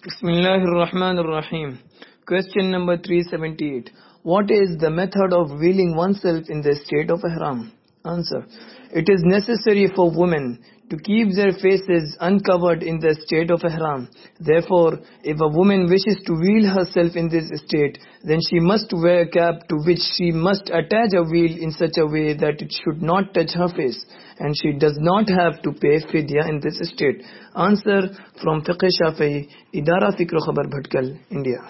Bismillahir Rahmanir Rahim. Question number 378. What is the method of veiling oneself in the state of ihram? Answer. It is necessary for women to keep their faces uncovered in the state of ihram. Therefore, if a woman wishes to veil herself in this state, then she must wear a cap to which she must attach a veil in such a way that it should not touch her face, and she does not have to pay fidya in this state. Answer from Fiqh Shafi'i, Idara Fikr Khabar Bhatkal, India.